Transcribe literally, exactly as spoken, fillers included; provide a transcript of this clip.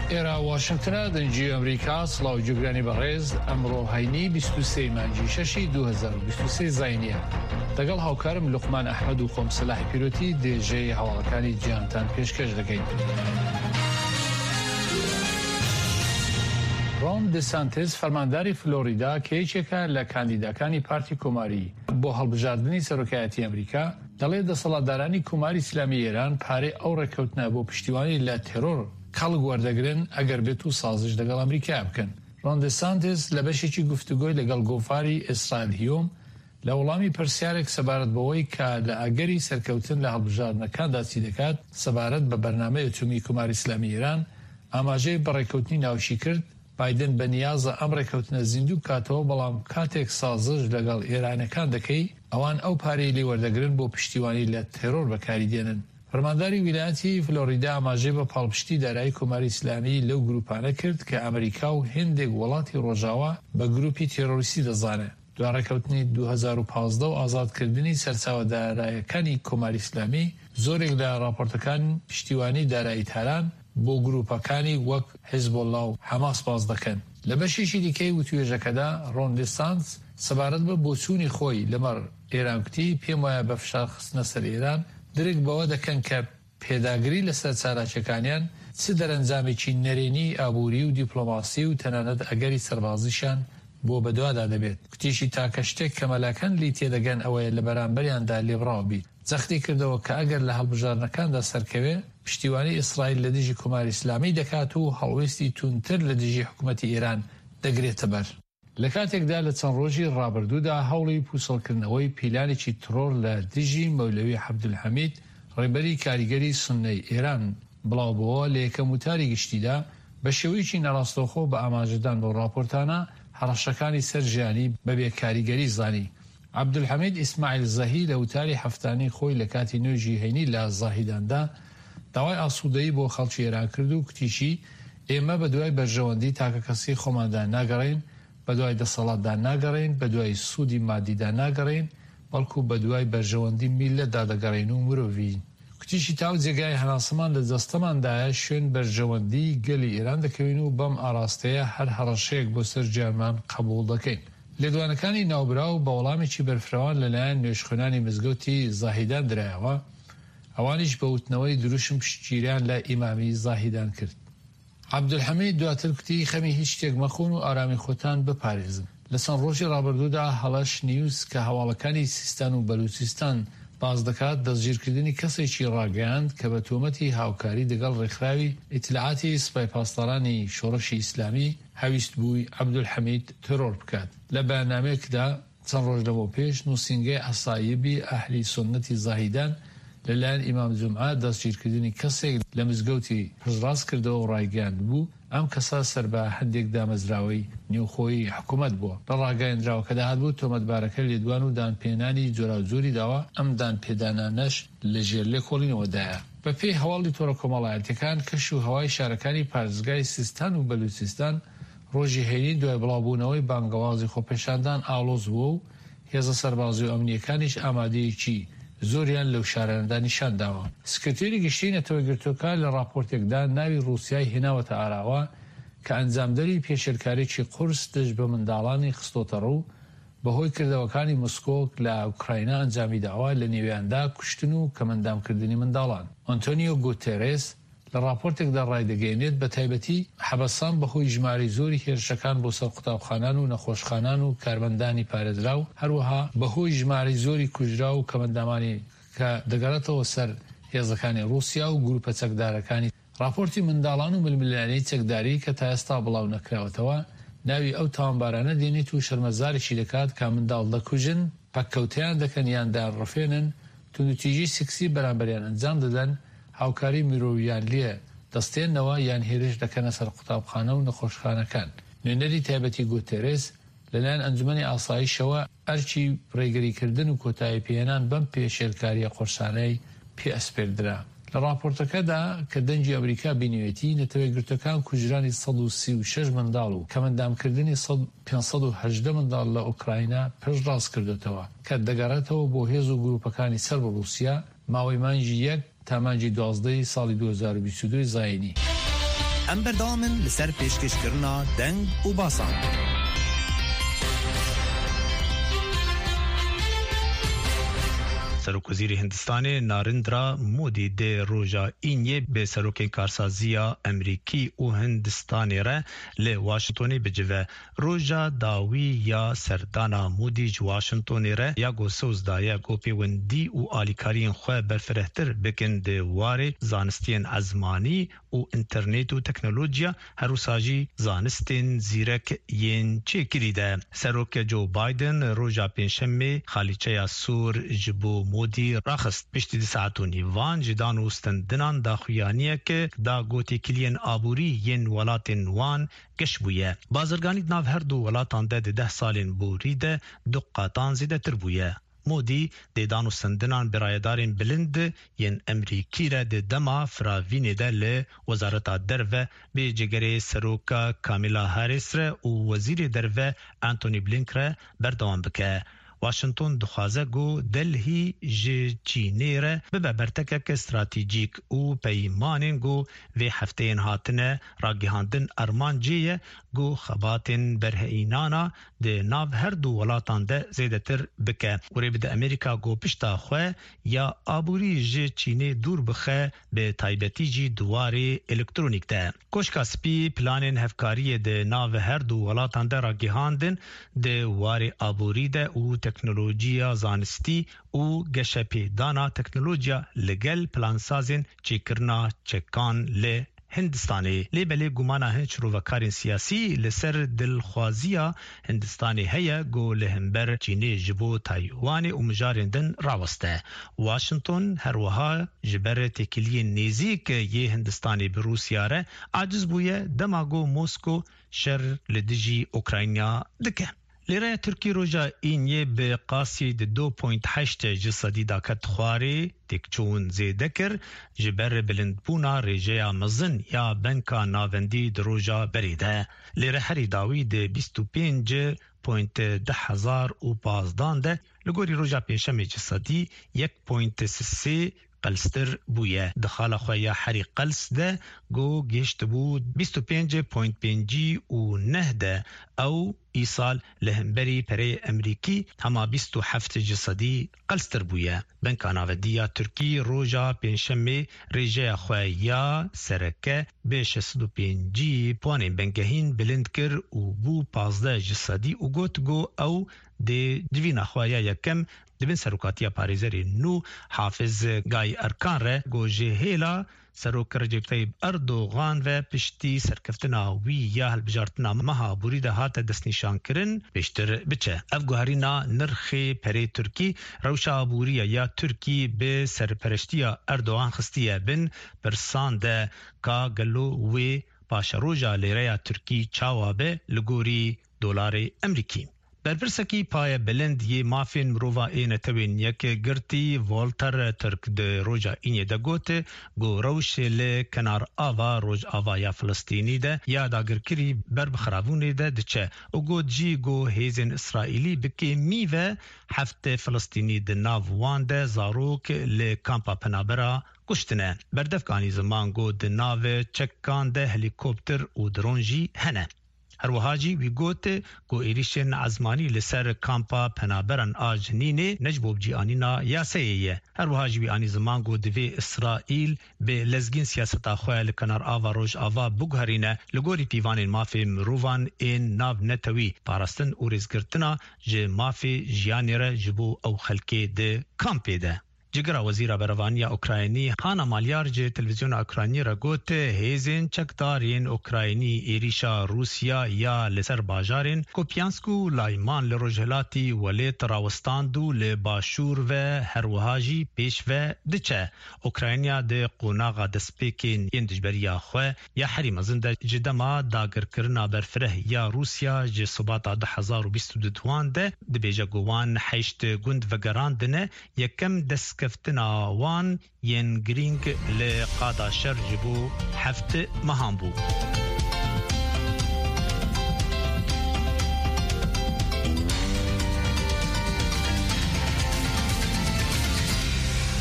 ئێرە واشنگتنە دەنجی ئەمریکا سڵاو جوگرانی بەڕێز ئەمڕۆ هەینی بیست و سێ مانگی شەشی دوو هەزار و بیست و سێ زاینیە لەگەڵ هاوکارم لوقمان ئەحمەد و خۆم سەلاح پیرۆتی دێژەی هەواڵەکانی جیهانتان پێشکەش دەکەین. ڕۆن دسانتس فەرمانداری فلۆریدا کە یەکێکە لە کاندیداکانی پارتی کۆماری بۆ هەڵبژاردننی سەرۆکایەتی ئەمریکا دەڵێت دەسەڵاتدارانی کوماری ئیسلامی ئێران پارەی ئەو ڕێکەوتنە بۆ پشتیوانی لە تێرۆر کەڵک وەردەگرن ئەگەر بێت و سازش لەگەڵ ئەمریکا بکەن. ڕۆن دسانتس لە بەشێکی گفتوگۆی لەگەڵ گۆفاری ئیسرائیل هیۆم لە وەڵامی پرسیارێک سەبارەت بەوەی کە لە ئەگەری سەرکەوتن لە هەڵبژاردنەکاندا چی دەکات سەبارەت بە بەرنامەی ئەتۆمی کوماری ئیسلامی ئێران ئاماژەی بەڕێکەوتنی ناوشی کرد. بایدن بەنیازە ئەم ڕێکەوتنە زیندوو بکاتەوە، بەڵام کاتێک سازش لەگەڵ ئێرانەکان دەکەی ئەوان ئەو پارەی لێ وەردەگرن بۆ پشتیوانی لە تێرۆر بەکاری دێنن. فەرمانداری ویلایەتی فلۆریدا ئاماژەی بە پاڵپشتی دارایی کۆماری ئیسلامی لەو گروپانە کرد کە ئەمریکا و هێندێک وڵاتی ڕۆژاوا بە گروپی تێرۆریستی دەزانێت. دوای ڕێکەوتنی دوو هەزار و پانزدە و ئازادکردنی سەرچاوە داراییەکانی کۆماری ئیسلامی زۆرێک لە راپۆرتەکان پشتیوانی دارایی تاران بۆ گروپەکانی وەک حیزبۆڵڵا و حەماس باز دەکەن. لە بەشێکی دیکەی وتوێژەکەدا ڕۆن دسانتس سەبارەت بە بۆچوونی خۆی لەمەڕ ئێرانکوتی پێم وایە بە فشار خستنە سەر ئێران درێک بەوە دەکەن کە پێداگری لەسەر چالاکیەکانیان چ دەرەنجامێکی نەرێنی ئابووری و دیپلۆماسی و تەنانەت ئەگەری سەربازیشان بۆ بەدوادا دەبێت. کوتیشی تاکە شتێک کە مەلاکەن لی تێدەگەن ئەوەیە لە بەرامبەریاندا لێبڕاو بیت. جەختی کردەوە کە ئەگەر لە هەڵبژاردنەکاندا سەرکەوێ پشتیوانی ئیسرائیل لە دژی کوماری ئیسلامی دەکات و هەڵوێستی تونتر لە دژی حکوومەتی ئێران دەگرێتە بەر. لە کاتێکدا لە چەند ڕۆژی ڕابردوودا هەوڵی پوسڵکردنەوەی پیلانێکی ترۆر لە دژی مەولەوی عەبدولحەمید ڕێبەری کاریگەری سوننەی ئێران بڵاوبووە لە یەکەم وتاری گشتیدا بە شێوەیەکی نەڕاستەوخۆ بە ئاماژەدان بۆ راپۆرتانە هەڕەشەکانی سەر ژیانی بەبێ کاریگەری زانی. عەبدولحەمید ئیسماعیل زەهی لە وتاری هەفتانەی خۆی لە کاتی نوێژی هەینی لە زاهیداندا داوای ئاسوودەیی بۆ خەڵکی ئێران کرد و کتیشی ئێمە بە دوای بەرژەوەندی تاکە کەسی خۆماندا ناگەڕین، بە دوای دەسەڵاتدا ناگەڕین، بە دوای سوودی مادیدا ناگەڕین، بەڵکو بە دوای بەرژەوەندی میلەتدا دەگەڕین و مرۆڤین. کتیشی تاو جێگای هەناسەمان لە دەستەماندایە شوێن بەرژەوەندی گەلی ئێران دەکەوین و بەم ئاراستەیە هەر هەڕەشەیەک بۆ سەر گیانمان قبوڵ دەکەین. لێدوانەکانی ناوبراو بە وەڵامێکی بەرفراوان لەلایەن نوێژخوێنانی مزگەوتی زاهیدان درایەوە، ئەوانیش بە وتنەوەی دروشم پشتگیریان لە ئیمامی زاهیدان کرد. عەبدولحەمید دواتر کوتی خەمی هیچ شتێک مەخۆن و ئارامی خۆتان بپارێزن. لە چەند ڕۆژی ڕابردوودا هەڵەش نیوز کە هەواڵەکانی سیستان و بەلوچستان باز دەکات دەستگیرکردنی کەسێکی ڕاگەیاند کە بە تۆمەتی هاوکاری دەگەڵ ڕێکخراوی ئیتلاعاتی سوپای پاسدارانی شۆڕشی ئیسلامی هەویست بووی عەبدولحەمید ترۆر بکات. لە بەیاننامەیەکدا چەند ڕۆژ لەمە پێش نووسینگەی عەسایبی ئەهلی سوننەتی زاهیدان لەلایەن ئیمام جومعە دەستگیرکردنی کەسێک لە مزگەوتی پشتڕاست کردەوە و ڕایگەیاند بوو ئەم کەسە سەر بە هەندێک دامەزراوەی نێوخۆیی حکوومەت بووە. لە ڕاگەیەندراوەکەدا هاتبوو تۆمەتبارەکە لێدوان و دانپێنانی جۆراوجۆری داوە ئەم دانپێدانانەش لە ژێر لێکۆڵینەوەدایە. بە پێی هەواڵی تۆڕە کۆمەڵایەتیەکان کەش و هەوای شارەکانی پارێزگای سیستان و بەلوچستان ڕۆژی هەینی دوای بڵاوبوونەوەی بانگەوازی خۆپێشاندان ئاڵۆز بووە و هێزە سەربازی و ئەمنیەکانیش ئامادەیەکی زۆریان لەو شارەنەدا نیشان داوە. سکرتێری گشتیی نەتەوە گرتوەکە لە راپۆرتێکدا ناوی رووسیای هێناوەتە ئاراوە کە ئەنجامدەری پێشێرکارێکی قورس دژ بە منداڵانی خستۆتە ڕوو بەهۆی کردەوەکانی موسکۆ لە ئوکراینە ئەنجامی داوا لە نێویاندا کوشتن و کەمەندامکردنی منداڵان. ئۆنتۆنیۆ گوتێرێس لە راپۆرتێکدا ڕایدەگەیەنێت بە تایبەتی حەبەسان بەهۆی ژماری زۆری هێرشەکان بۆ سەر قوتابخانان و نەخۆشخانان و کارمەندانی پارێزرا و هەروەها بەهۆی ژماری زۆری کوژرا و کەمەندامانی کە دەگەڕێتەوە سەر هێزەکانی رووسیا و گروپە چەکدارەکانی. راپۆرتی منداڵان و ململانەی چەکداری کە تا ئێستا بڵاو نەکراوەتەوە ناوی ئەو تاوانبارانە دێنێت و شەرمەزارێکی دەکات کە منداڵ دەکوژن، پەککەوتیان دەکەن یان داڕفێنن، توندوتیژی سکسی بەرامبەریان ئەنجام دەدەن، هاوکاری مرۆڤیان لێ دەستێنەوە یان هێرش دەکەنە سەر قوتابخانە و نەخۆشخانەکان. نوێنەری تایبەتی گوتێرێس لەلایەن ئەنجومەنی ئاسایشەوە ئەرچی ڕێگریکردن و کۆتایی پێهێنان بەم پێشێرکاریە قۆرسانەی پێ ئەسپێردرا. لە راپۆرتەکەدا کە دەنجی ئەمریکا بینوێتی نەتەوەی گرتەکان کوژرانی سەد و سی و شەش منداڵ و کەمەندامکردنی پێنجسەد و هەژدە منداڵ لە ئوکراینە پشتڕاست کردوتەوە کە دەگەڕێتەوە بۆ هێز و گروپەکانی سەر بە رووسیا ماوەی مانگی یەک تا مانگی دوازدەی ساڵی دوو هەزار و بیست و دوو زاینی. ام بردامن لسر پیشکش کرنا دنگ و باسان. سروک وزیر هندستان نارندرا مودی ده روژا اینیه به سروک کارسازیا امریکی و هندستانی را لی واشنطنی بجوه. روژا داوی یا سردانا مودی جو واشنطنی را یا گو سوزدایا گو پیوندی و آلیکارین خواه برفرهتر بکن ده واره زانستین ازمانی و انترنت و تکنولوژیا هروساجی زانستین زیرک ین چه کریده. سروک جو بایدن روژا پنجشنبه خالیچه سور جبو مودی راخست پشتی ساعت و نیوان جدان و استندنان دا خویانیه که دا گوتی کلین آبوری ین ولاتین وان گش بویه. بازرگانی ناو هر دو ولاتان ده ده سالین بوری ده دو قاطان زیده تر بویه. مودی دیدان و سندنان برایدارین بلند ین امریکی را ده دما فراوین ده ل وزارت درو به جگره سروکا کامیلا هاریس را و وزیر درو انتونی بلینک را بردوان بکه. واشنطن دخوازه گو دلهی جی چینی را به برتکک استراتیجیک و پیمانین گو و هفتین هاتنه راگیهاندن ارمان جیه گو خباتین برهینانا ده ناو هر دو ولاتان ده زیده تر بکه. وری بده امریکا گو پشتا خواه یا آبوری جی چینی دور بخه به تایبتی جی دواری الکترونیک ده. کوشکا سپی پلانین هفکاری ده ناو هر دو ولاتان ده راگیهاندن ده واری آبوری ده و تکنولوژیا زانستی و گشپی دانا تکنولوژیا لگل پلانسازین چیکرنا چکان ل هندستانی لیبلی گمانا هنچ روکارین سیاسی لسر دلخوازیا هندستانی هیا گو لهمبر چینی جبو تایوانی و مجارندن راوسته. واشنطن هر وها جبر تکیلی نیزیک یه هندستانی بروسیا را عاجز بویه دماغو موسکو شر لدجی اوکراینیا دکه. لیره ترکی روژا اینیه به قاسی ده دو پوینت هشت جسدی داکت خواری تکچون زیده کر جبر بلندبونا ریجه مزن یا بنکا ناوندی ده روژا بریده. لیره هری داوی ده بیست و پنج پوینت ده هزار و پازدان ده لگوری روژا پیشم جسدی یک پوینت سی قلستر بویه. دخال خواه حری قلس ده گو گشت بود بیست و پنج پوینت پنج و نه ده او ایسال لهمبری پره امریکی هما بیست و هفت جسدی قلستر بویه. بنکانا ودیا ترکی روژا پنشمه ریجه خواه یا سرکه به شصت و پنج پوانین بنگهین بلند کر و بو پازده جسدی و گوت گو او ده دوینا خواه یکم دبن سروکاتیا پاریزری نو حافظ گای ارکان ره گوجه هیلا سروک رجب طیب اردوغان و پشتی سرکفتنا وی یا هلبجارتنا مها بوریده هات دست نشان کرن پیشتر بچه. افگوهرینا نرخ پری ترکی روشا بوریا یا ترکی به سرپرشتیا اردوغان خستیه بن پرسان ده کا گلو وی پاشا روژا لیره ترکی چاوابه لگوری دولار امریکی. برپرسکی پای بلند یه مافین مروفا این توین یک گرتی والتر ترک ده روژا اینی ده گوته گو روش لی کنار آوا روژ آوا یا فلسطینی ده یا داگرکری بر بخرابونی ده ده چه او گو جی گو هیزن اسرائیلی بکی میوه هفت فلسطینی ده ناوان ده زاروک لی کامپا پنابرا کشتنه. بردفکانی زمان گو ده ناو چکان ده هلیکوپتر و درونجی هنه. هر وهاجی وی گوته گو ایریشن عزمانی لسر کامپا پنابران آجنینه نجبوب جی آنینا یاسیه. هر وهاجی وی آنی زمان گو دوی اسرائیل به لزگین سیاستا خواه لکنار آوا روش آوا بگهرینه لگوری پیوان مافی مروفان این ناو نتوی پارستن و رزگرتنا جه مافی جیانی را جبو او خلکه ده کامپی ده. جگرا وزیر بروانیا اوکراینی هانا مالیار جه تلویزیون اوکراینی را گوته هیزین چکدارین اوکراینی ایریشا روسیا یا لسر باجارین کوپیانسکو لایمان لروجهلاتی ولیت راوستاندو لباشور و هروهاجی پیش و دچه. اوکراینیا ده قوناغا دسپیکین یندجبریا خواه یا حریم زنده جدما داگر کرنا برفره یا روسیا جه صباتا ده هزار و بیست و دوان ده ده بیجا گوان حیشت گند و گراندنه یکم دست کفتنا وان ین گرینگ لقادا شر جبو هفت مهام بو.